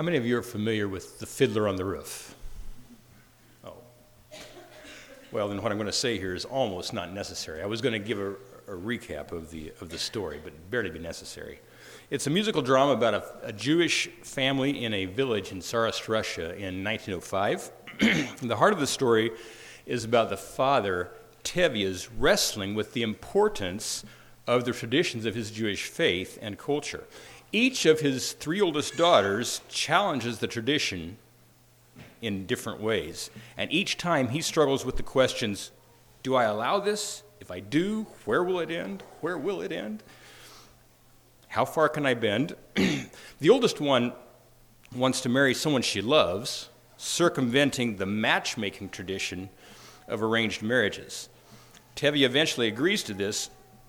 How many of you are familiar with The Fiddler on the Roof? Oh. Well, then what I'm going to say here is almost not necessary. I was going to give a recap of the story, but barely be necessary. It's a musical drama about a Jewish family in a village in Tsarist Russia in 1905. The heart of the story is about the father, Tevye's, wrestling with the importance of the traditions of his Jewish faith and culture. Each of his three oldest daughters challenges the tradition in different ways, and each time he struggles with the questions, do I allow this? If I do, where will it end? Where will it end? How far can I bend? The oldest one wants to marry someone she loves, circumventing the matchmaking tradition of arranged marriages. Tevye eventually agrees to this.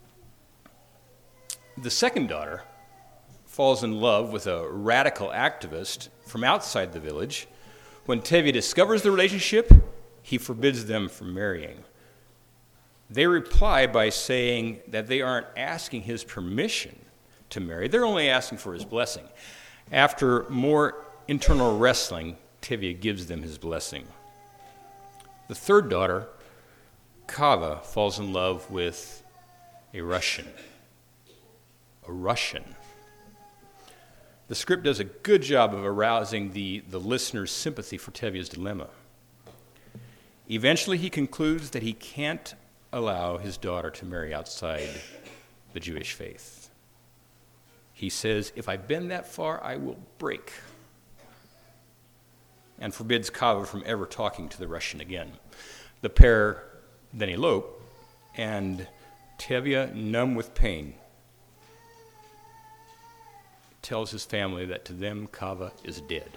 The second daughter falls in love with a radical activist from outside the village. When Tevye discovers the relationship, he forbids them from marrying. They reply by saying that they aren't asking his permission to marry. They're only asking for his blessing. After more internal wrestling, Tevye gives them his blessing. The third daughter, Kava, falls in love with a Russian. The script does a good job of arousing the listener's sympathy for Tevye's dilemma. Eventually, he concludes that he can't allow his daughter to marry outside the Jewish faith. He says, if I bend that far, I will break, and forbids Kava from ever talking to the Russian again. The pair then elope, and Tevye, numb with pain, tells his family that to them Kava is dead.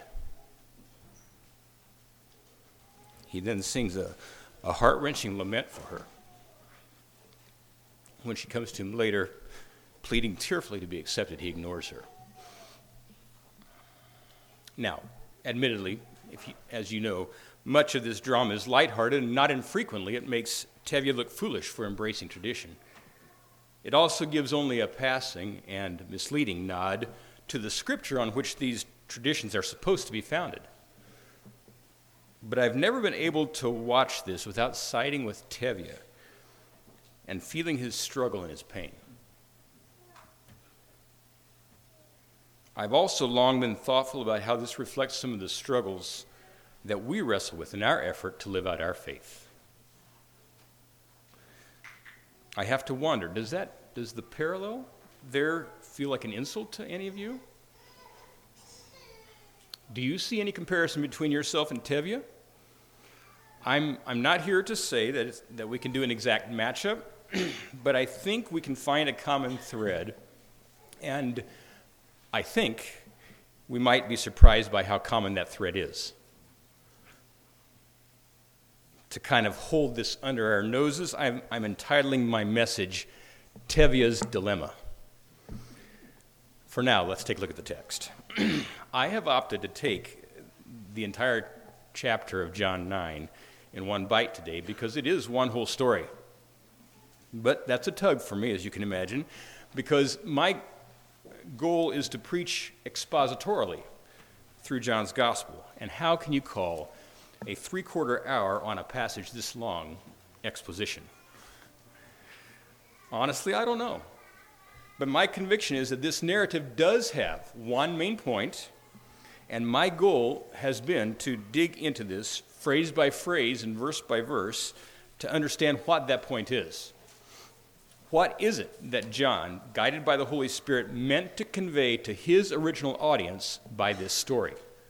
He then sings a heart-wrenching lament for her. When she comes to him later, pleading tearfully to be accepted, he ignores her. Now, admittedly, as you know, much of this drama is lighthearted, and not infrequently it makes Tevye look foolish for embracing tradition. It also gives only a passing and misleading nod to the scripture on which these traditions are supposed to be founded. But I've never been able to watch this without siding with Tevye and feeling his struggle and his pain. I've also long been thoughtful about how this reflects some of the struggles that we wrestle with in our effort to live out our faith. I have to wonder, does the parallel there feel like an insult to any of you? Do you see any comparison between yourself and Tevye? I'm not here to say that we can do an exact matchup, but I think we can find a common thread, and I think we might be surprised by how common that thread is. To kind of hold this under our noses, I'm entitling my message, Tevye's Dilemma. For now, let's take a look at the text. I have opted to take the entire chapter of John 9 in one bite today because it is one whole story. But that's a tug for me, as you can imagine, because my goal is to preach expositorily through John's gospel. And how can you call a 3/4 hour on a passage this long exposition? Honestly, I don't know. But my conviction is that this narrative does have one main point, and my goal has been to dig into this phrase by phrase and verse by verse to understand what that point is. What is it that John, guided by the Holy Spirit, meant to convey to his original audience by this story?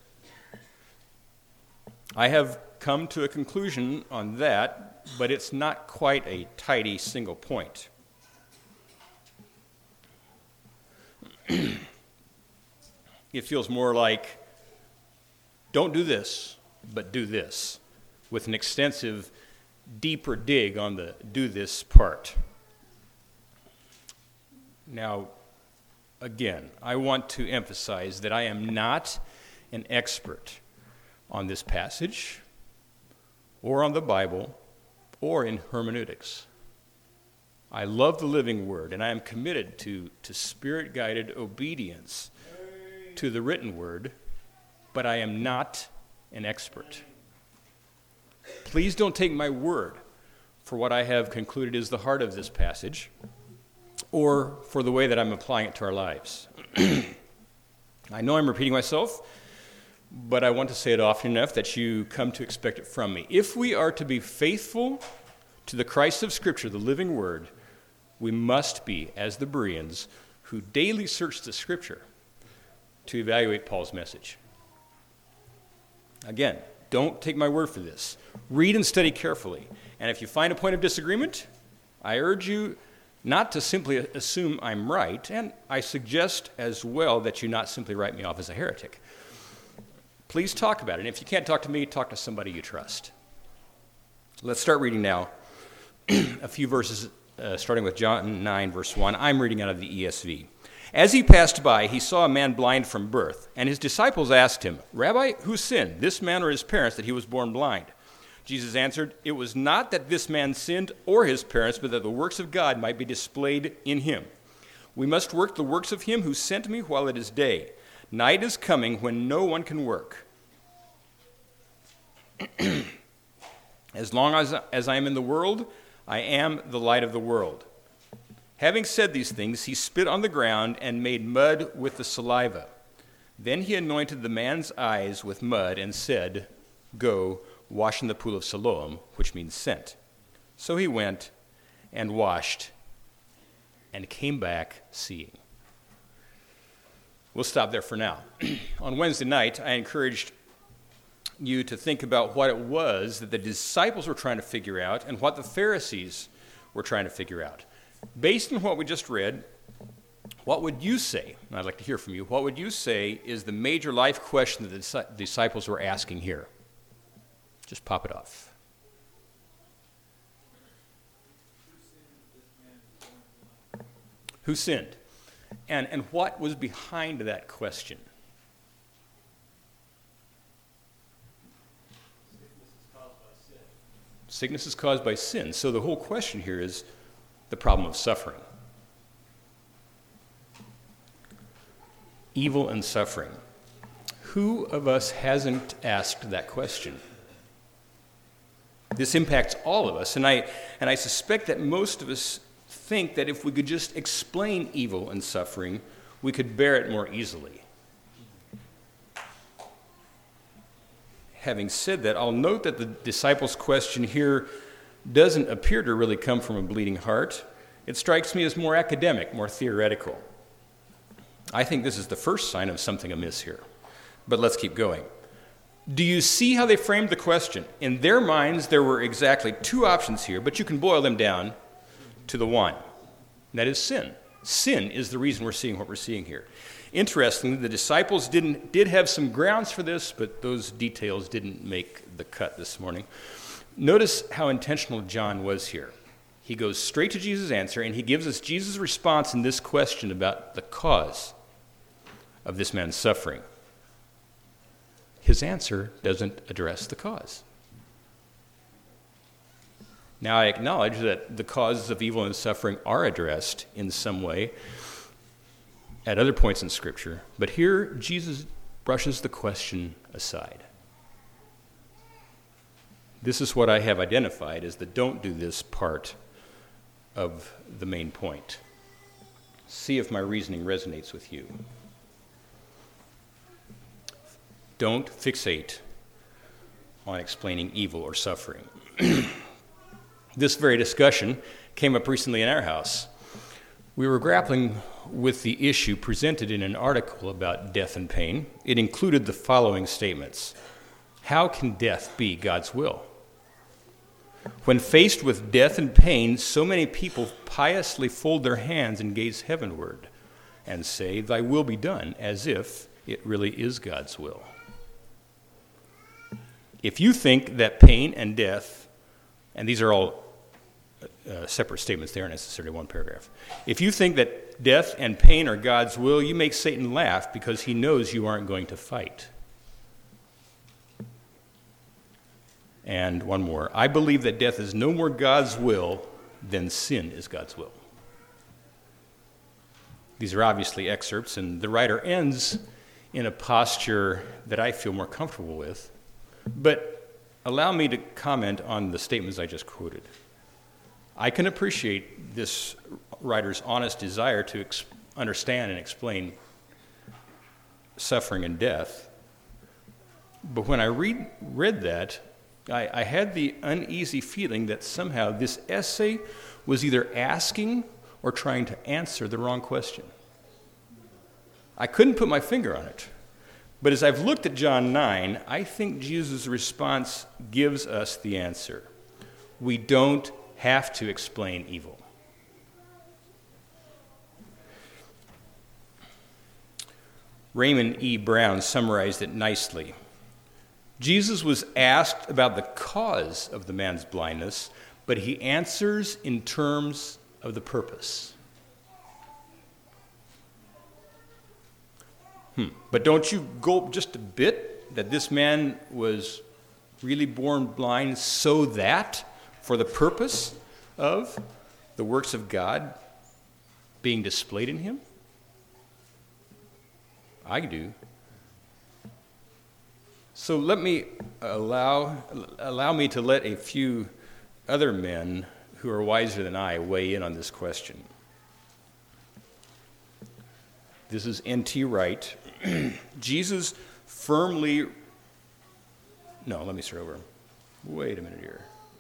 I have come to a conclusion on that, but it's not quite a tidy single point. It feels more like, don't do this, but do this, with an extensive, deeper dig on the do this part. Now, again, I want to emphasize that I am not an expert on this passage, or on the Bible, or in hermeneutics. I love the living word, and I am committed to spirit-guided obedience to the written word but I am not an expert. Please don't take my word for what I have concluded is the heart of this passage, or for the way that I'm applying it to our lives. I know I'm repeating myself, but I want to say it often enough that you come to expect it from me. If we are to be faithful to the Christ of Scripture, the living Word, we must be, as the Bereans, who daily search the Scripture to evaluate Paul's message. Again, don't take my word for this. Read and study carefully. And if you find a point of disagreement, I urge you not to simply assume I'm right, and I suggest as well that you not simply write me off as a heretic. Please talk about it. And if you can't talk to me, talk to somebody you trust. Let's start reading now a few verses, starting with John 9, verse 1. I'm reading out of the ESV. As he passed by, he saw a man blind from birth, and his disciples asked him, "Rabbi, who sinned, this man or his parents, that he was born blind?" Jesus answered, "It was not that this man sinned or his parents, but that the works of God might be displayed in him. We must work the works of him who sent me while it is day. Night is coming when no one can work. As long as I am in the world, I am the light of the world." Having said these things, he spit on the ground and made mud with the saliva. Then he anointed the man's eyes with mud and said, "Go, wash in the pool of Siloam," which means sent. So he went and washed and came back seeing. We'll stop there for now. On Wednesday night, I encouraged you to think about what it was that the disciples were trying to figure out and what the Pharisees were trying to figure out. Based on what we just read, what would you say, and I'd like to hear from you, what would you say is the major life question that the disciples were asking here? Just pop it off. Who sinned? And what was behind that question? Sickness is caused by sin. So the whole question here is the problem of suffering. Evil and suffering. Who of us hasn't asked that question? This impacts all of us, and I suspect that most of us think that if we could just explain evil and suffering, we could bear it more easily. Having said that, I'll note that the disciples' question here doesn't appear to really come from a bleeding heart. It strikes me as more academic, more theoretical. I think this is the first sign of something amiss here. But let's keep going. Do you see how they framed the question? In their minds, there were exactly two options here, but you can boil them down to the one. And that is sin. Sin is the reason we're seeing what we're seeing here. Interestingly, the disciples did have some grounds for this, but those details didn't make the cut this morning. Notice how intentional John was here. He goes straight to Jesus' answer, and he gives us Jesus' response in this question about the cause of this man's suffering. His answer doesn't address the cause. Now, I acknowledge that the causes of evil and suffering are addressed in some way at other points in Scripture, but here Jesus brushes the question aside. This is what I have identified as the don't do this part of the main point. See if my reasoning resonates with you. Don't fixate on explaining evil or suffering. This very discussion came up recently in our house. We were grappling with the issue presented in an article about death and pain. It included the following statements. How can death be God's will? When faced with death and pain, so many people piously fold their hands and gaze heavenward and say, "Thy will be done," as if it really is God's will. If you think that pain and death, and these are all separate statements, they aren't necessarily one paragraph. If you think that death and pain are God's will, you make Satan laugh because he knows you aren't going to fight. And one more. I believe that death is no more God's will than sin is God's will. These are obviously excerpts, and the writer ends in a posture that I feel more comfortable with, but allow me to comment on the statements I just quoted. I can appreciate this writer's honest desire to understand and explain suffering and death, but when I read that, I had the uneasy feeling that somehow this essay was either asking or trying to answer the wrong question. I couldn't put my finger on it. But as I've looked at John 9, I think Jesus' response gives us the answer. We don't have to explain evil. Raymond E. Brown summarized it nicely. Jesus was asked about the cause of the man's blindness, but he answers in terms of the purpose. But don't you gulp just a bit that this man was really born blind so that, for the purpose of the works of God being displayed in him? I do. So let me allow me to let a few other men who are wiser than I weigh in on this question. This is N.T. Wright. Jesus firmly... No, let me start over. Wait a minute here.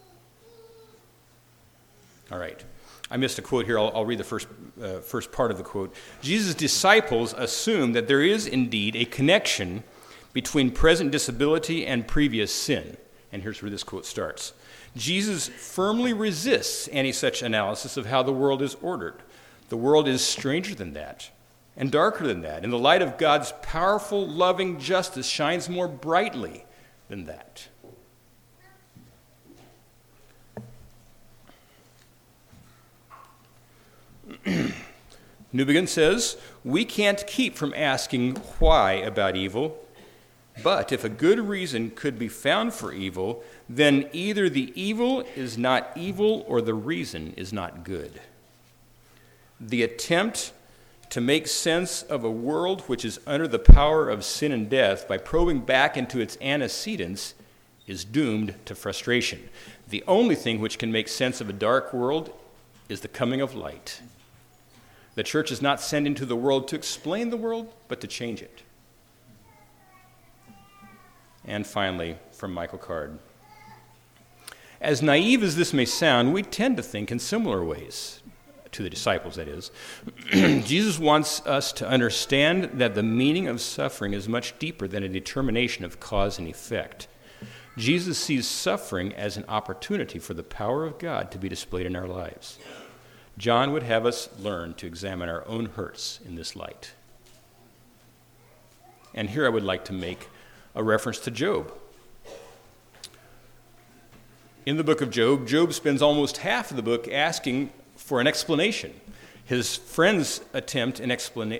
All right. I missed a quote here. I'll read the first part of the quote. Jesus' disciples assume that there is indeed a connection between present disability and previous sin. And here's where this quote starts. Jesus firmly resists any such analysis of how the world is ordered. The world is stranger than that and darker than that. And the light of God's powerful, loving justice shines more brightly than that. Newbegin says, we can't keep from asking why about evil, but if a good reason could be found for evil, then either the evil is not evil or the reason is not good. The attempt to make sense of a world which is under the power of sin and death by probing back into its antecedents is doomed to frustration. The only thing which can make sense of a dark world is the coming of light. The church is not sent into the world to explain the world, but to change it. And finally, from Michael Card. As naive as this may sound, we tend to think in similar ways, to the disciples, that is. Jesus wants us to understand that the meaning of suffering is much deeper than a determination of cause and effect. Jesus sees suffering as an opportunity for the power of God to be displayed in our lives. John would have us learn to examine our own hurts in this light. And here I would like to make a reference to Job. In the book of Job, Job spends almost half of the book asking for an explanation. His friends attempt an explanation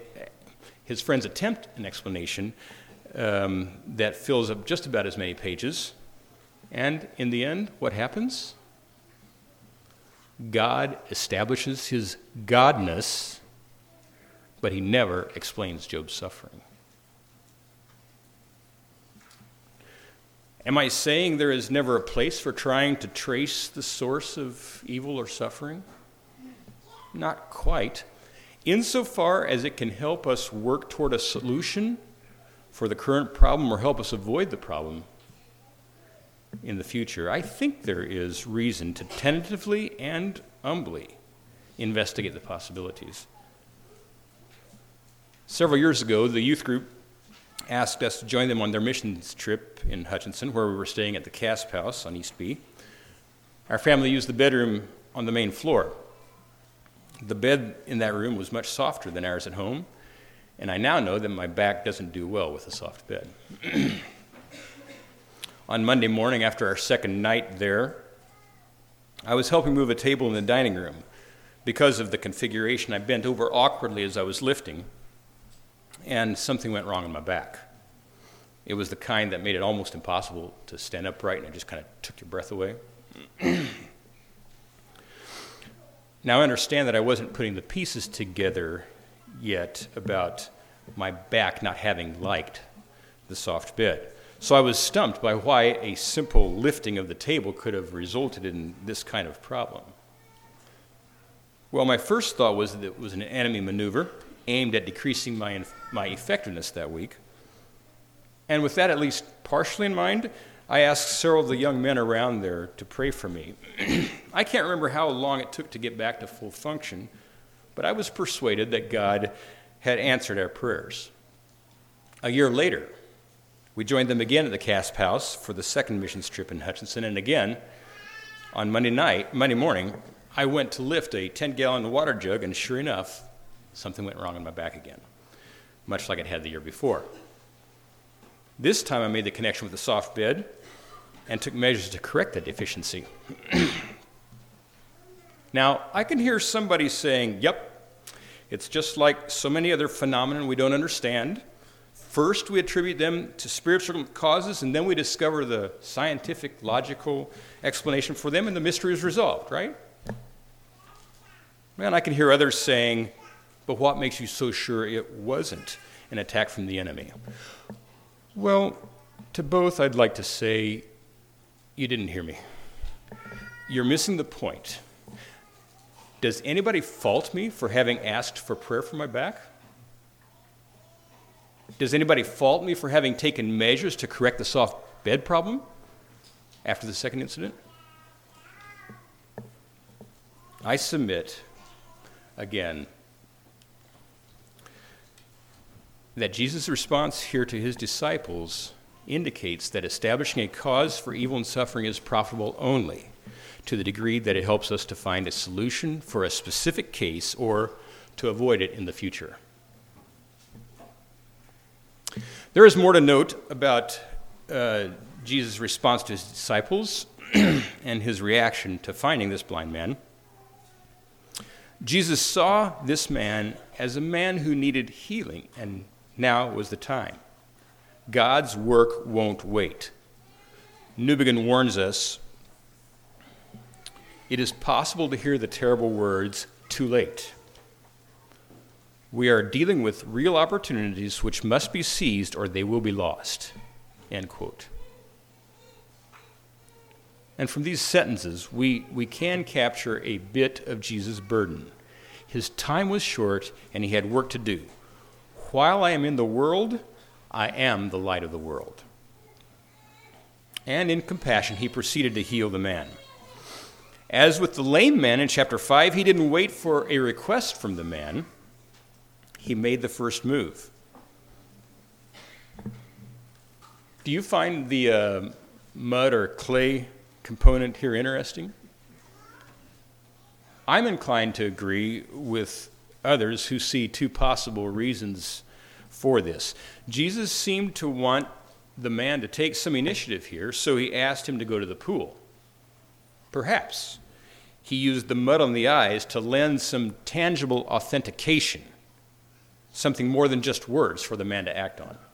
that fills up just about as many pages. And in the end, what happens? God establishes his godness, but he never explains Job's suffering. Am I saying there is never a place for trying to trace the source of evil or suffering? Not quite. Insofar as it can help us work toward a solution for the current problem or help us avoid the problem in the future, I think there is reason to tentatively and humbly investigate the possibilities. Several years ago, the youth group asked us to join them on their missions trip in Hutchinson, where we were staying at the Casp House on East B. Our family used the bedroom on the main floor. The bed in that room was much softer than ours at home, and I now know that my back doesn't do well with a soft bed. On Monday morning, after our second night there, I was helping move a table in the dining room. Because of the configuration, I bent over awkwardly as I was lifting, and something went wrong in my back. It was the kind that made it almost impossible to stand upright, and it just kind of took your breath away. Now, I understand that I wasn't putting the pieces together yet about my back not having liked the soft bed. So I was stumped by why a simple lifting of the table could have resulted in this kind of problem. Well, my first thought was that it was an enemy maneuver aimed at decreasing my effectiveness that week. And with that at least partially in mind, I asked several of the young men around there to pray for me. I can't remember how long it took to get back to full function, but I was persuaded that God had answered our prayers. A year later, we joined them again at the Casp House for the second missions trip in Hutchinson, and again, on Monday morning, I went to lift a 10-gallon water jug, and sure enough, something went wrong in my back again, much like it had the year before. This time I made the connection with the soft bed and took measures to correct that deficiency. Now, I can hear somebody saying, yep, it's just like so many other phenomena we don't understand. First, we attribute them to spiritual causes, and then we discover the scientific, logical explanation for them, and the mystery is resolved, right? And I can hear others saying, but what makes you so sure it wasn't an attack from the enemy? Well, to both, I'd like to say, you didn't hear me. You're missing the point. Does anybody fault me for having asked for prayer for my back? Does anybody fault me for having taken measures to correct the soft bed problem after the second incident? I submit, again, that Jesus' response here to his disciples indicates that establishing a cause for evil and suffering is profitable only to the degree that it helps us to find a solution for a specific case or to avoid it in the future. There is more to note about Jesus' response to his disciples and his reaction to finding this blind man. Jesus saw this man as a man who needed healing, and now was the time. God's work won't wait. Newbegin warns us, it is possible to hear the terrible words, too late. We are dealing with real opportunities which must be seized or they will be lost. End quote. And from these sentences, we can capture a bit of Jesus' burden. His time was short and he had work to do. While I am in the world, I am the light of the world. And in compassion, he proceeded to heal the man. As with the lame man in chapter 5, he didn't wait for a request from the man. He made the first move. Do you find the mud or clay component here interesting? I'm inclined to agree with others who see two possible reasons for this. Jesus seemed to want the man to take some initiative here, so he asked him to go to the pool. Perhaps he used the mud on the eyes to lend some tangible authentication, something more than just words for the man to act on.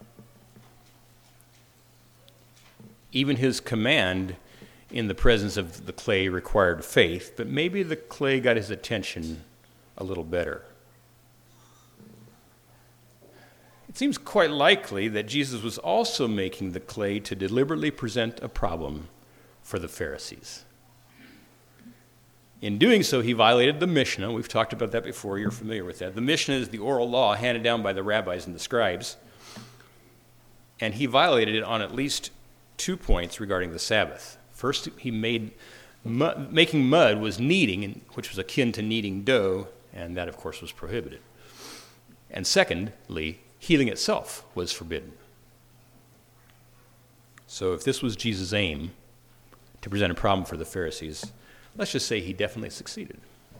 Even his command in the presence of the clay required faith, but maybe the clay got his attention a little better. It seems quite likely that Jesus was also making the clay to deliberately present a problem for the Pharisees. In doing so, he violated the Mishnah. We've talked about that before. You're familiar with that. The Mishnah is the oral law handed down by the rabbis and the scribes. And he violated it on at least 2 points regarding the Sabbath. First, he made making mud was kneading, which was akin to kneading dough, and that, of course, was prohibited. And secondly, healing itself was forbidden. So if this was Jesus' aim, to present a problem for the Pharisees, let's just say he definitely succeeded.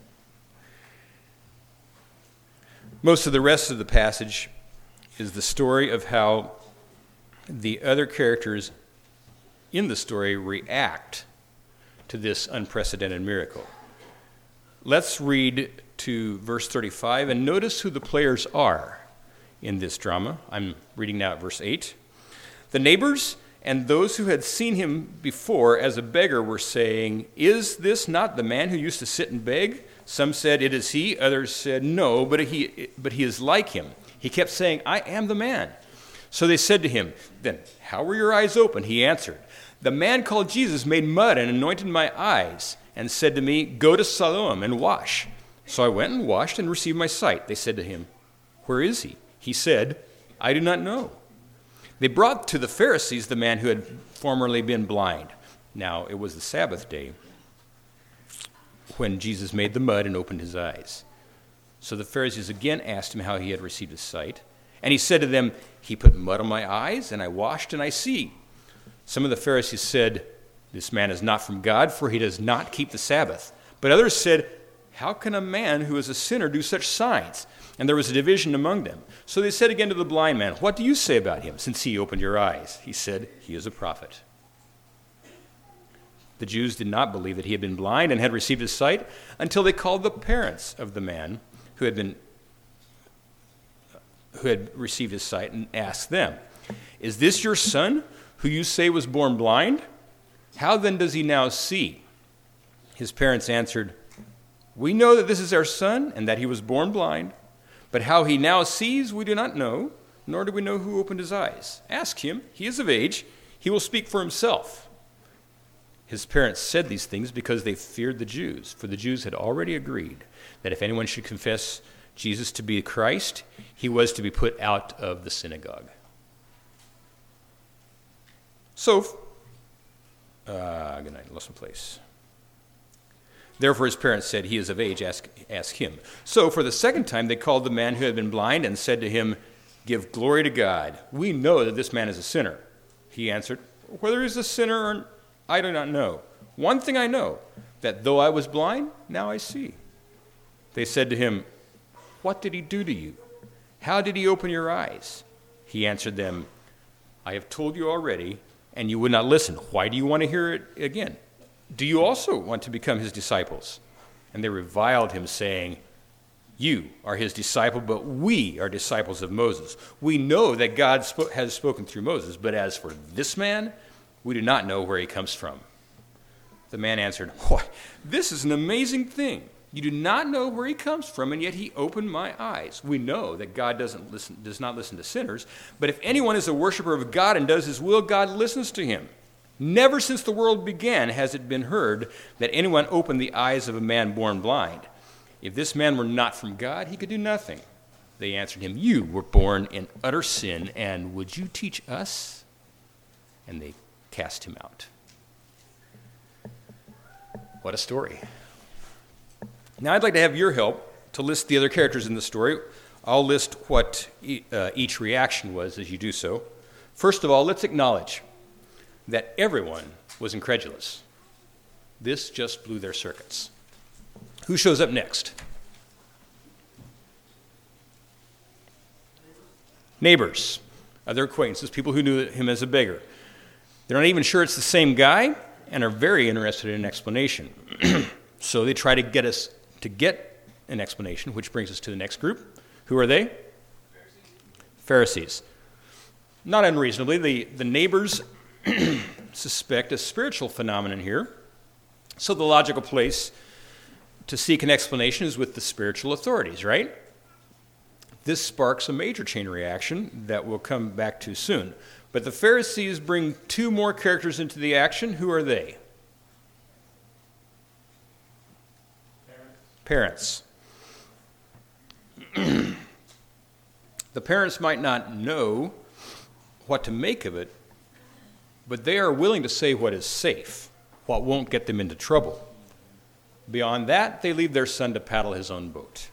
Most of the rest of the passage is the story of how the other characters in the story react to this unprecedented miracle. Let's read to verse 35 and notice who the players are in this drama. I'm reading now at verse 8. The neighbors and those who had seen him before as a beggar were saying, "Is this not the man who used to sit and beg?" Some said, "It is he." Others said, "No, but he is like him. He kept saying, I am the man. So they said to him, then how were your eyes open? He answered, the man called Jesus made mud and anointed my eyes and said to me, go to Siloam and wash. So I went and washed and received my sight. They said to him, where is he? He said, I do not know. They brought to the Pharisees the man who had formerly been blind. Now it was the Sabbath day when Jesus made the mud and opened his eyes. So the Pharisees again asked him how he had received his sight. And he said to them, he put mud on my eyes, and I washed, and I see. Some of the Pharisees said, this man is not from God, for he does not keep the Sabbath. But others said, how can a man who is a sinner do such signs? And there was a division among them. So they said again to the blind man, what do you say about him, since he opened your eyes? He said, he is a prophet. The Jews did not believe that he had been blind and had received his sight until they called the parents of the man who had received his sight and asked them, is this your son who you say was born blind? How then does he now see? His parents answered, we know that this is our son and that he was born blind, but how he now sees we do not know, nor do we know who opened his eyes. Ask him, he is of age, he will speak for himself. His parents said these things because they feared the Jews, for the Jews had already agreed that if anyone should confess Jesus to be Christ, he was to be put out of the synagogue. So, good night, lost my place. Therefore his parents said, he is of age, ask him. So for the second time they called the man who had been blind and said to him, give glory to God. We know that this man is a sinner. He answered, whether he is a sinner or I do not know. One thing I know, that though I was blind, now I see. They said to him, what did he do to you? How did he open your eyes? He answered them, I have told you already, and you would not listen. Why do you want to hear it again? Do you also want to become his disciples? And they reviled him, saying, you are his disciple, but we are disciples of Moses. We know that God has spoken through Moses, but as for this man, we do not know where he comes from. The man answered, why, this is an amazing thing. You do not know where he comes from, and yet he opened my eyes. We know that God does not listen to sinners, but if anyone is a worshiper of God and does his will, God listens to him. Never since the world began has it been heard that anyone opened the eyes of a man born blind. If this man were not from God, he could do nothing. They answered him, you were born in utter sin, and would you teach us? And they cast him out. What a story. Now I'd like to have your help to list the other characters in the story. I'll list what each reaction was as you do so. First of all, let's acknowledge that everyone was incredulous. This just blew their circuits. Who shows up next? Neighbors, other acquaintances, people who knew him as a beggar. They're not even sure it's the same guy and are very interested in an explanation. So they try to get an explanation, which brings us to the next group. Who are they? Pharisees. Not unreasonably, the neighbors suspect a spiritual phenomenon here. So the logical place to seek an explanation is with the spiritual authorities, right? This sparks a major chain reaction that we'll come back to soon. But the Pharisees bring two more characters into the action. Who are they? Parents. The parents might not know what to make of it, but they are willing to say what is safe, what won't get them into trouble. Beyond that, they leave their son to paddle his own boat.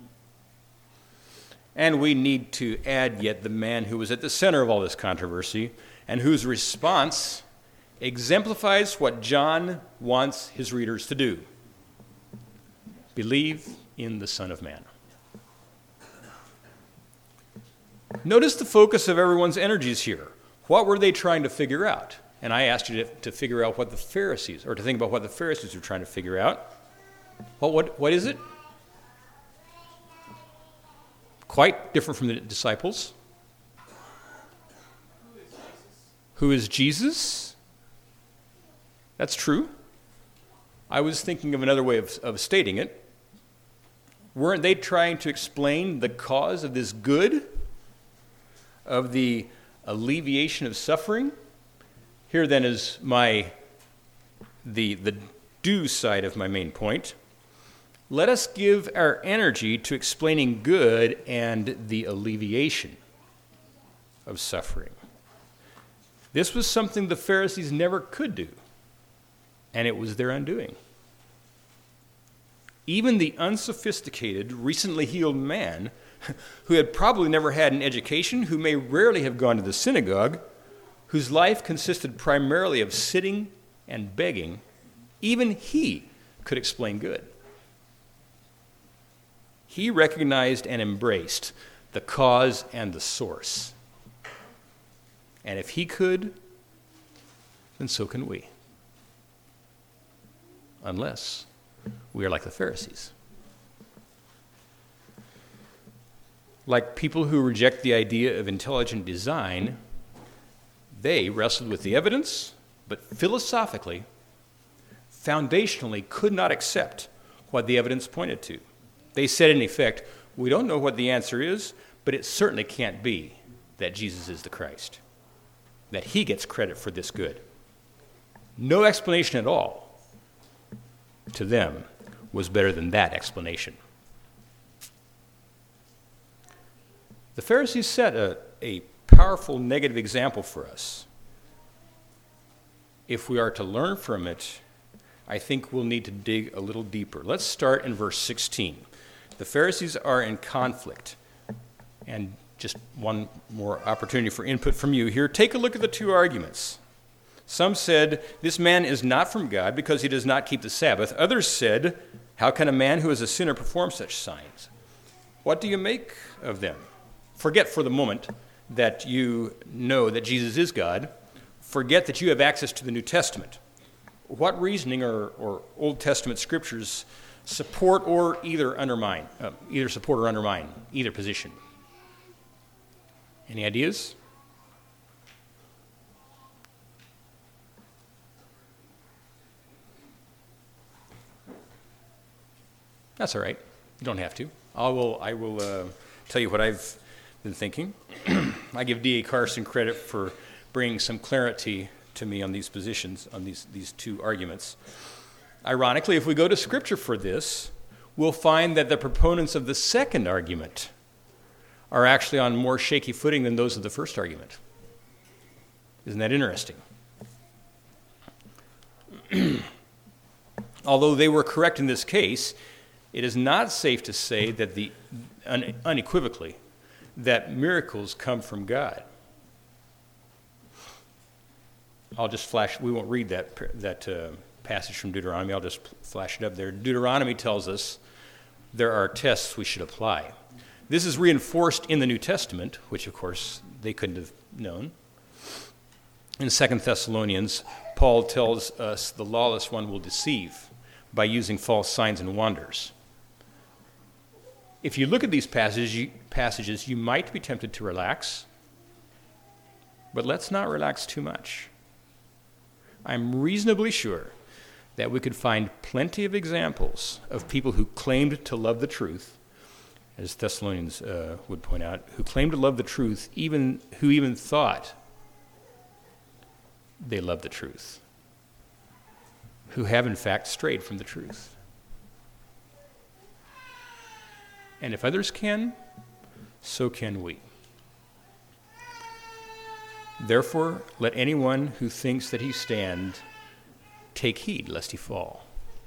And we need to add yet the man who was at the center of all this controversy and whose response exemplifies what John wants his readers to do. Believe in the Son of Man. Notice the focus of everyone's energies here. What were they trying to figure out? And I asked you to figure out what the Pharisees, or to think about what the Pharisees were trying to figure out. What is it? Quite different from the disciples. Who is Jesus? That's true. I was thinking of another way of stating it. Weren't they trying to explain the cause of this good of the alleviation of suffering. Here then is the do side of my main point. Let us give our energy to explaining good and the alleviation of suffering. This was something the Pharisees never could do, and it was their undoing. Even the unsophisticated, recently healed man, who had probably never had an education, who may rarely have gone to the synagogue, whose life consisted primarily of sitting and begging, even he could explain good. He recognized and embraced the cause and the source. And if he could, then so can we. Unless we are like the Pharisees. Like people who reject the idea of intelligent design, they wrestled with the evidence, but philosophically, foundationally could not accept what the evidence pointed to. They said, in effect, we don't know what the answer is, but it certainly can't be that Jesus is the Christ, that he gets credit for this good. No explanation at all, to them, was better than that explanation. The Pharisees set a powerful negative example for us. If we are to learn from it, I think we'll need to dig a little deeper. Let's start in verse 16. The Pharisees are in conflict. And just one more opportunity for input from you here. Take a look at the two arguments. Some said, this man is not from God because he does not keep the Sabbath. Others said, how can a man who is a sinner perform such signs? What do you make of them? Forget for the moment that you know that Jesus is God. Forget that you have access to the New Testament. What reasoning or Old Testament scriptures support or either support or undermine either position? Any ideas? That's all right. You don't have to. I will tell you what I've been thinking. I give D.A. Carson credit for bringing some clarity to me on these positions, on these two arguments. Ironically, if we go to Scripture for this, we'll find that the proponents of the second argument are actually on more shaky footing than those of the first argument. Isn't that interesting? Although they were correct in this case, it is not safe to say that unequivocally that miracles come from God. I'll just flash. We won't read that passage from Deuteronomy. I'll just flash it up there. Deuteronomy tells us there are tests we should apply. This is reinforced in the New Testament, which of course they couldn't have known. In 2 Thessalonians, Paul tells us the lawless one will deceive by using false signs and wonders. If you look at these passages, you might be tempted to relax, but let's not relax too much. I'm reasonably sure that we could find plenty of examples of people who claimed to love the truth, as Thessalonians would point out, who claimed to love the truth, who even thought they loved the truth, who have in fact strayed from the truth. And if others can, so can we. Therefore, let anyone who thinks that he stand take heed lest he fall.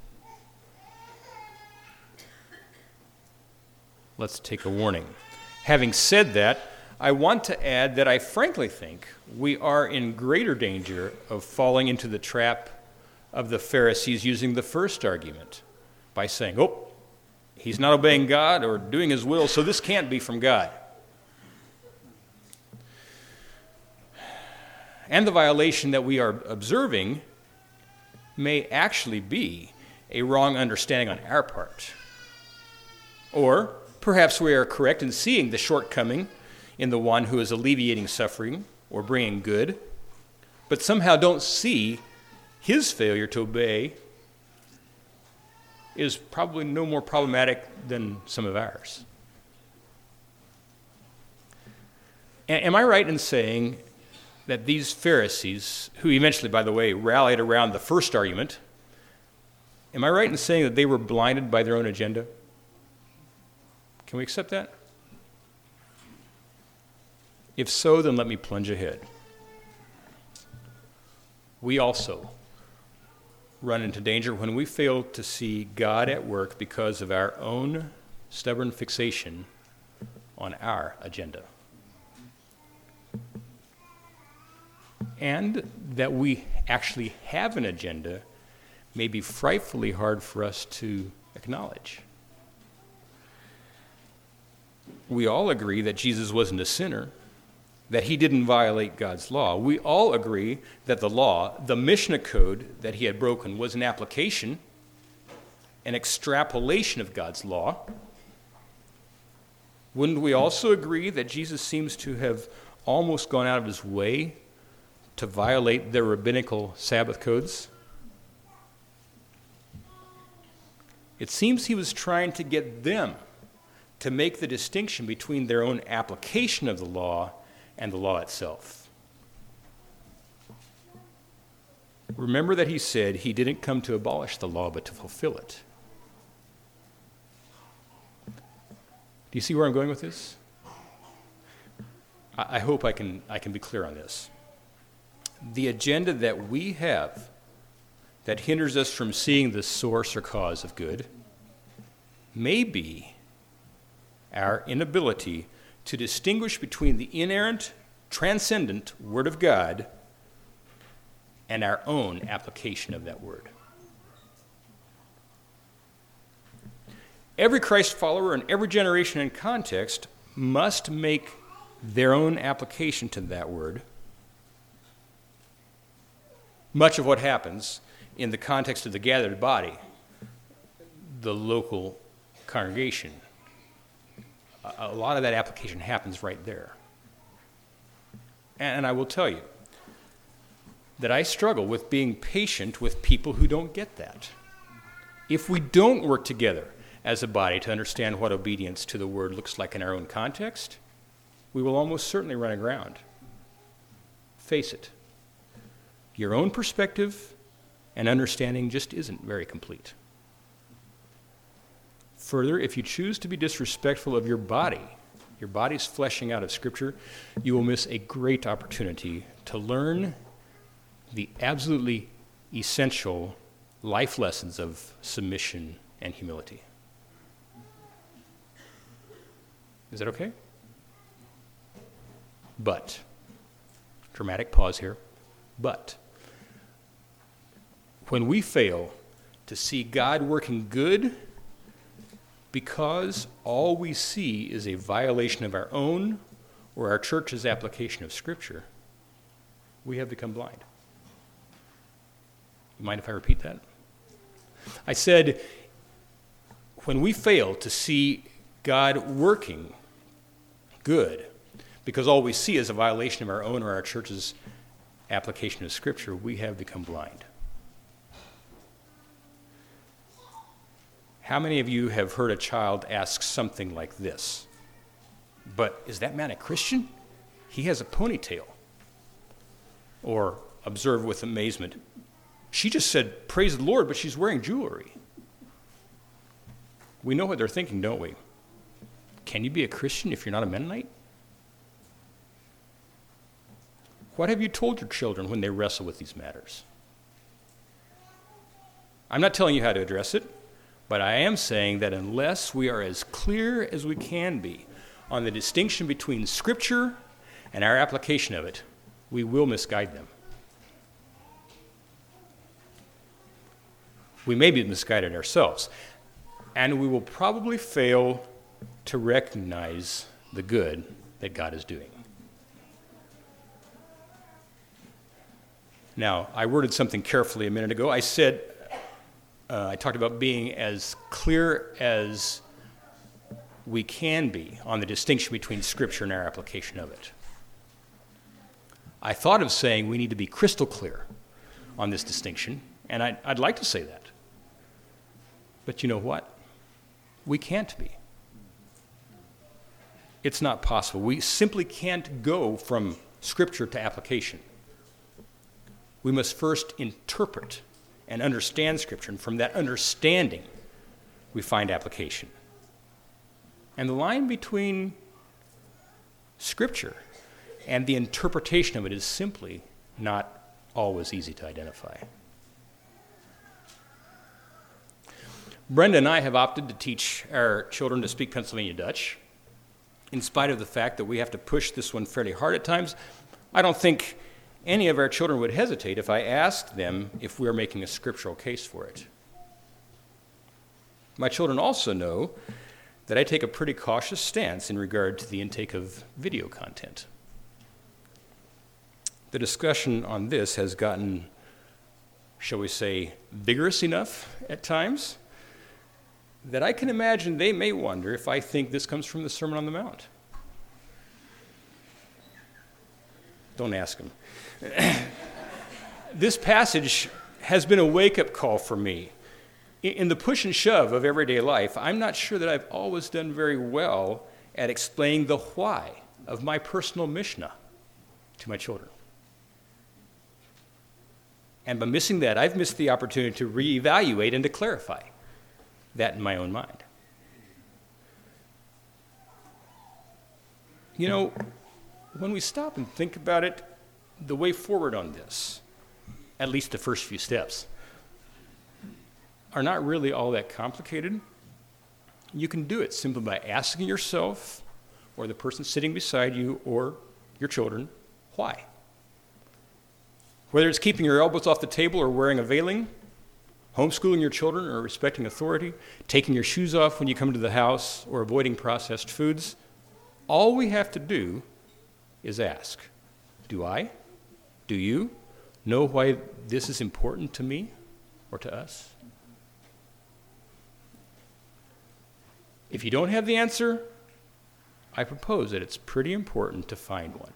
Let's take a warning. Having said that, I want to add that I frankly think we are in greater danger of falling into the trap of the Pharisees using the first argument by saying, oh, he's not obeying God or doing his will, so this can't be from God. And the violation that we are observing may actually be a wrong understanding on our part. Or perhaps we are correct in seeing the shortcoming in the one who is alleviating suffering or bringing good, but somehow don't see his failure to obey is probably no more problematic than some of ours. Am I right in saying that these Pharisees, who eventually, by the way, rallied around the first argument, am I right in saying that they were blinded by their own agenda? Can we accept that? If so, then let me plunge ahead. We also run into danger when we fail to see God at work because of our own stubborn fixation on our agenda. And that we actually have an agenda may be frightfully hard for us to acknowledge. We all agree that Jesus wasn't a sinner, that he didn't violate God's law. We all agree that the law, the Mishnah code that he had broken, was an application, an extrapolation of God's law. Wouldn't we also agree that Jesus seems to have almost gone out of his way to violate their rabbinical Sabbath codes? It seems he was trying to get them to make the distinction between their own application of the law and the law itself. Remember that he said he didn't come to abolish the law, but to fulfill it. Do you see where I'm going with this? I hope I can be clear on this. The agenda that we have that hinders us from seeing the source or cause of good may be our inability to distinguish between the inerrant, transcendent Word of God and our own application of that Word. Every Christ follower in every generation and context must make their own application to that Word. Much of what happens in the context of the gathered body, the local congregation, a lot of that application happens right there. And I will tell you that I struggle with being patient with people who don't get that. If we don't work together as a body to understand what obedience to the Word looks like in our own context, we will almost certainly run aground. Face it. Your own perspective and understanding just isn't very complete. Further, if you choose to be disrespectful of your body's fleshing out of Scripture, you will miss a great opportunity to learn the absolutely essential life lessons of submission and humility. Is that okay? But, dramatic pause here, but when we fail to see God working good because all we see is a violation of our own or our church's application of Scripture, we have become blind. You mind if I repeat that? I said, when we fail to see God working good because all we see is a violation of our own or our church's application of Scripture, we have become blind. How many of you have heard a child ask something like this? But is that man a Christian? He has a ponytail. Or observe with amazement, she just said, praise the Lord, but she's wearing jewelry. We know what they're thinking, don't we? Can you be a Christian if you're not a Mennonite? What have you told your children when they wrestle with these matters? I'm not telling you how to address it, but I am saying that unless we are as clear as we can be on the distinction between Scripture and our application of it, we will misguide them. We may be misguided ourselves, and we will probably fail to recognize the good that God is doing. Now, I worded something carefully a minute ago. I said, I talked about being as clear as we can be on the distinction between Scripture and our application of it. I thought of saying we need to be crystal clear on this distinction, and I'd like to say that. But you know what? We can't be. It's not possible. We simply can't go from Scripture to application. We must first interpret and understand Scripture, and from that understanding, we find application. And the line between Scripture and the interpretation of it is simply not always easy to identify. Brenda and I have opted to teach our children to speak Pennsylvania Dutch. In spite of the fact that we have to push this one fairly hard at times, I don't think any of our children would hesitate if I asked them if we were making a scriptural case for it. My children also know that I take a pretty cautious stance in regard to the intake of video content. The discussion on this has gotten, shall we say, vigorous enough at times that I can imagine they may wonder if I think this comes from the Sermon on the Mount. Don't ask them. This passage has been a wake-up call for me. In the push and shove of everyday life, I'm not sure that I've always done very well at explaining the why of my personal Mishnah to my children. And by missing that, I've missed the opportunity to reevaluate and to clarify that in my own mind. You know, when we stop and think about it, the way forward on this, at least the first few steps, are not really all that complicated. You can do it simply by asking yourself, or the person sitting beside you, or your children, why? Whether it's keeping your elbows off the table or wearing a veiling, homeschooling your children or respecting authority, taking your shoes off when you come to the house, or avoiding processed foods, all we have to do is ask, do I, do you, know why this is important to me or to us? If you don't have the answer, I propose that it's pretty important to find one.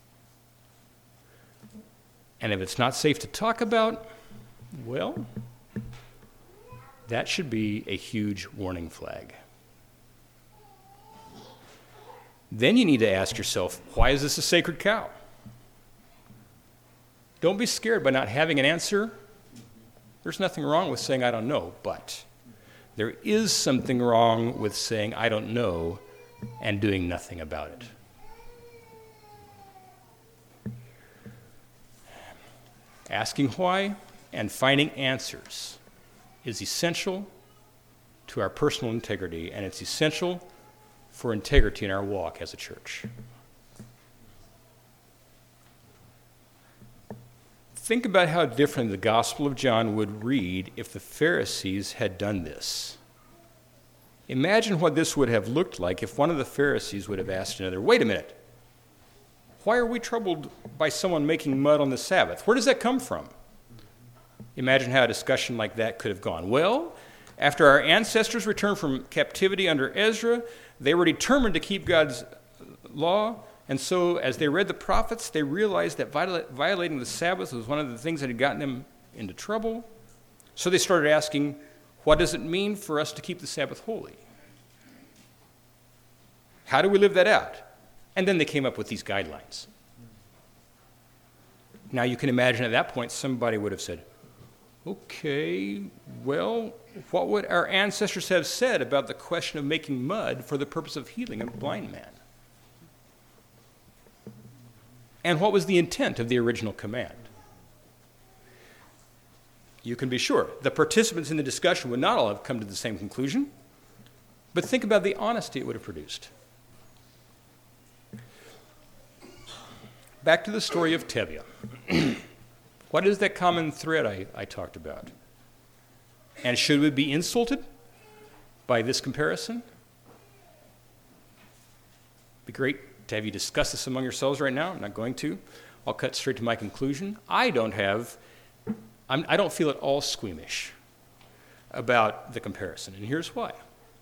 And if it's not safe to talk about, well, that should be a huge warning flag. Then you need to ask yourself, why is this a sacred cow? Don't be scared by not having an answer. There's nothing wrong with saying, I don't know, but there is something wrong with saying, I don't know, and doing nothing about it. Asking why and finding answers is essential to our personal integrity, and it's essential for integrity in our walk as a church. Think about how different the Gospel of John would read if the Pharisees had done this. Imagine what this would have looked like if one of the Pharisees would have asked another, wait a minute, why are we troubled by someone making mud on the Sabbath? Where does that come from? Imagine how a discussion like that could have gone. Well, after our ancestors returned from captivity under Ezra, they were determined to keep God's law, and so as they read the prophets, they realized that violating the Sabbath was one of the things that had gotten them into trouble. So they started asking, what does it mean for us to keep the Sabbath holy? How do we live that out? And then they came up with these guidelines. Now you can imagine at that point somebody would have said, okay, well, what would our ancestors have said about the question of making mud for the purpose of healing a blind man? And what was the intent of the original command? You can be sure the participants in the discussion would not all have come to the same conclusion, but think about the honesty it would have produced. Back to the story of Tevye. What is that common thread I talked about? And should we be insulted by this comparison? It'd be great to have you discuss this among yourselves right now. I'm not going to. I'll cut straight to my conclusion. I don't feel at all squeamish about the comparison, and here's why.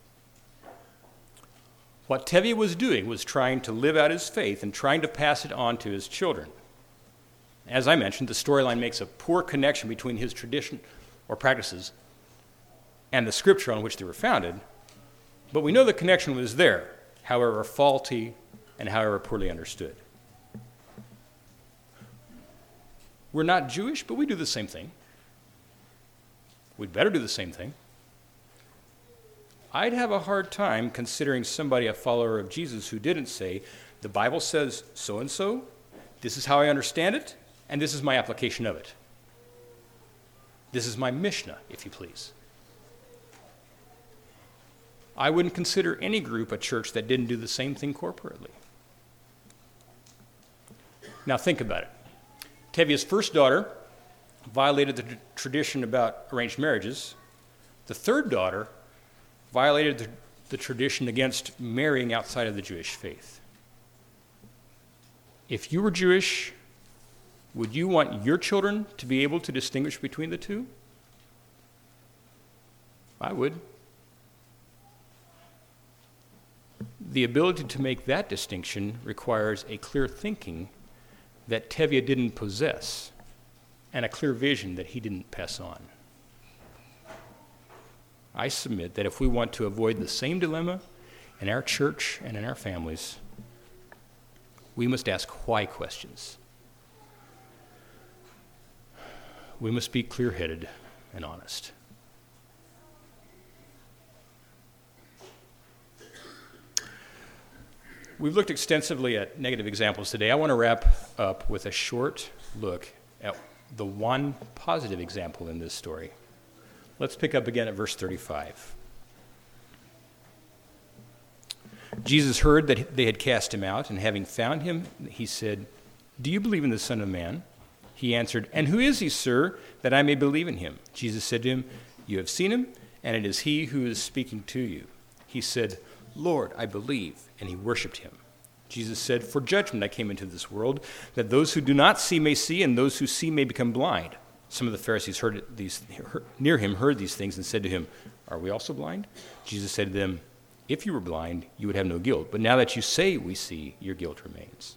What Tevye was doing was trying to live out his faith and trying to pass it on to his children. As I mentioned, the storyline makes a poor connection between his tradition or practices and the scripture on which they were founded, but we know the connection was there. however faulty and however poorly understood. We're not Jewish, but we do the same thing. We'd better do the same thing. I'd have a hard time considering somebody a follower of Jesus who didn't say, the Bible says so-and-so, this is how I understand it, and this is my application of it. This is my Mishnah, if you please. I wouldn't consider any group a church that didn't do the same thing corporately. Now think about it. Tevia's first daughter violated the tradition about arranged marriages. The third daughter violated the tradition against marrying outside of the Jewish faith. If you were Jewish, would you want your children to be able to distinguish between the two? I would. The ability to make that distinction requires a clear thinking that Tevye didn't possess and a clear vision that he didn't pass on. I submit that if we want to avoid the same dilemma in our church and in our families, we must ask why questions. We must be clear-headed and honest. We've looked extensively at negative examples today. I want to wrap up with a short look at the one positive example in this story. Let's pick up again at verse 35. Jesus heard that they had cast him out, and having found him, he said, "Do you believe in the Son of Man?" He answered, "And who is he, sir, that I may believe in him?" Jesus said to him, "You have seen him, and it is he who is speaking to you." He said, "Lord, I believe," and he worshipped him. Jesus said, "For judgment I came into this world, that those who do not see may see, and those who see may become blind." Some of the Pharisees near him heard these things and said to him, "Are we also blind?" Jesus said to them, "If you were blind, you would have no guilt. But now that you say we see, your guilt remains."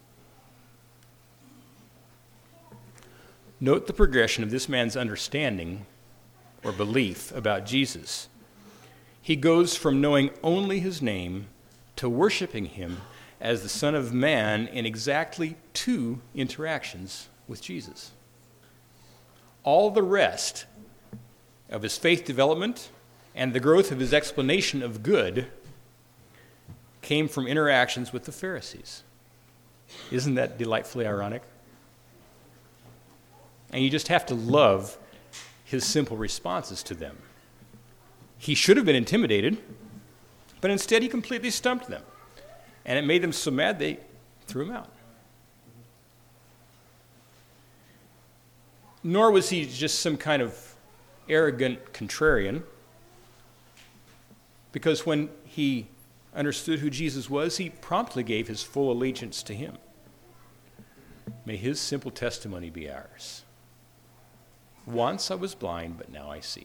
Note the progression of this man's understanding or belief about Jesus. He goes from knowing only his name to worshiping him as the Son of Man in exactly 2 interactions with Jesus. All the rest of his faith development and the growth of his explanation of good came from interactions with the Pharisees. Isn't that delightfully ironic? And you just have to love his simple responses to them. He should have been intimidated, but instead he completely stumped them. And it made them so mad they threw him out. Nor was he just some kind of arrogant contrarian, because when he understood who Jesus was, he promptly gave his full allegiance to him. May his simple testimony be ours. Once I was blind, but now I see.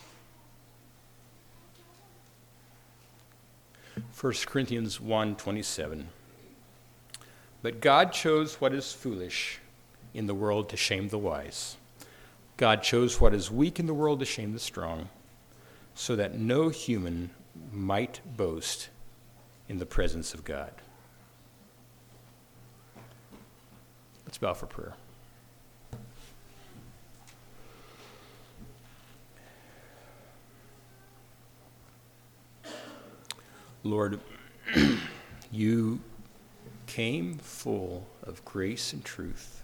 1 Corinthians 1:27. But God chose what is foolish in the world to shame the wise. God chose what is weak in the world to shame the strong, so that no human might boast in the presence of God. Let's bow for prayer. Lord, you came full of grace and truth.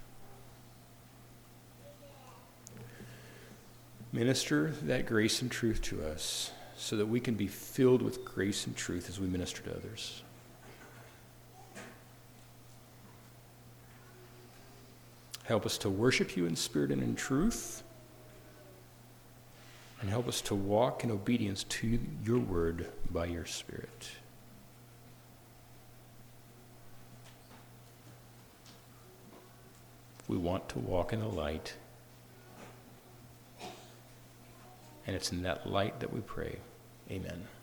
Minister that grace and truth to us so that we can be filled with grace and truth as we minister to others. Help us to worship you in spirit and in truth, and help us to walk in obedience to your word by your Spirit. We want to walk in the light, and it's in that light that we pray. Amen.